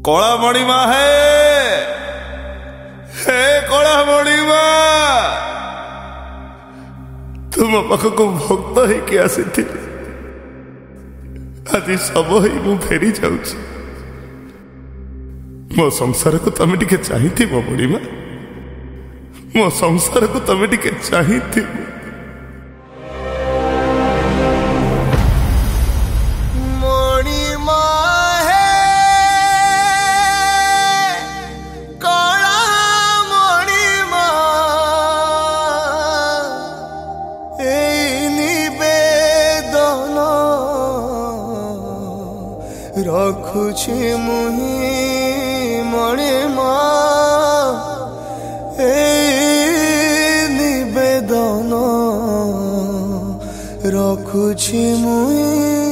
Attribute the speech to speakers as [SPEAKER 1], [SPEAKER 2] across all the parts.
[SPEAKER 1] कला मणिमा हे कला मणिमा तुम पाखक भक्त होके आसी आज सब मु फेरी जाऊँ मो संसार को तमें टिके चाहिए मो मणिमा मो संसार को तमें टिके चाहिए
[SPEAKER 2] रखुछि मुहि मणिमा निवेदन रखुछि मुहि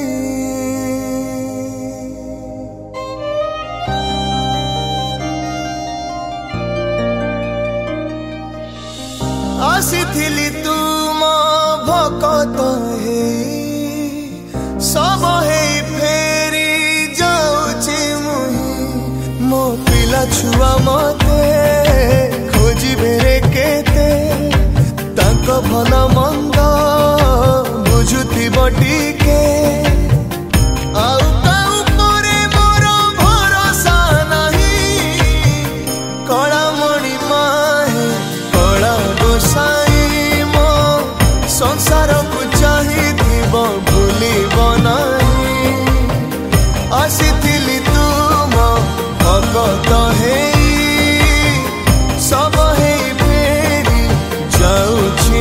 [SPEAKER 2] आसिथिली तुम भकत हे सब हे छुआ मते खोजिबे केते तांक भल मंद बुझुथिब टिके आउ काउ परे मोर भरोसा नहीं कला मणिमा हे कला गोसाई मो संसार को चाहिथिब भूलिब नहीं आसिथिली तुम भगत हे सब हे फेरी जाऊछि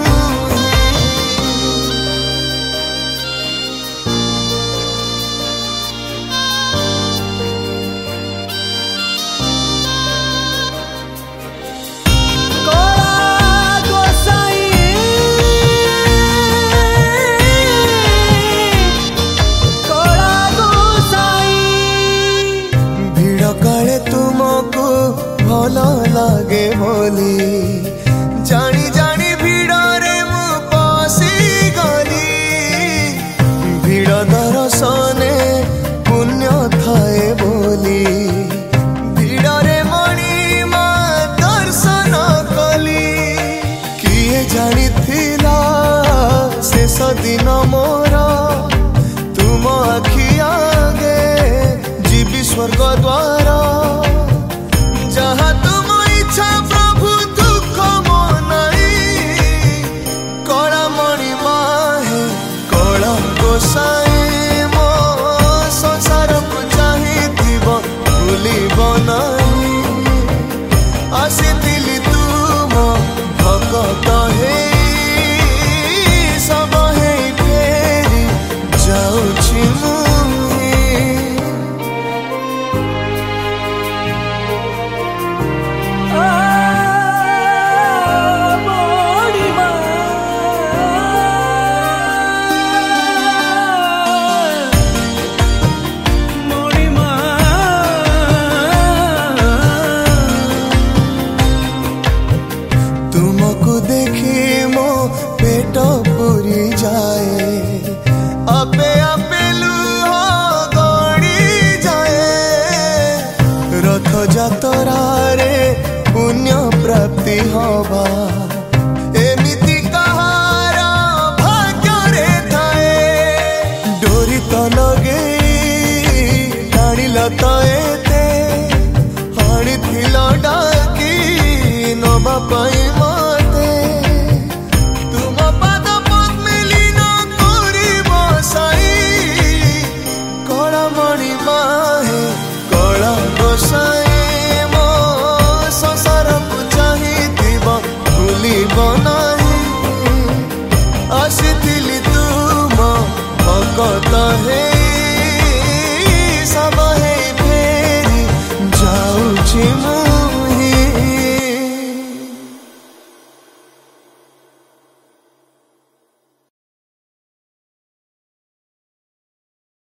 [SPEAKER 2] भल लागे बोली जानी जानी भिड़े मु पसी गली भिड़ दर्शने पुण्य थाए बोली भिड़े मणिमा दर्शन कली किए जानी थिला शेष दिन मोर तुम आखि आगे जीवी स्वर्ग द्वार जहाँ तुम इच्छा प्रभु दुख मनाई कला मणिमा हे कला गोसाई मो संसार को चाहिथिब भूलिब नहीं आसिथिली तुम भगत हे सब हे फेरी जाऊछि पेट पूरी जाए आपे आपे लुह गड़ी जाए रथ जातरा रे पुण्य प्राप्ति हवा एमिति कहार भाग्य रे थाए डोरी तो लगे टाणिल तो एते हाणी थिल डाकी नबा पाई मते कला मणिमा हे कला गोसाई मो संसार को चाहिथिब भूलिब नहीं आसिथिली तुम भगत हे सब हे फेरी जाऊछि।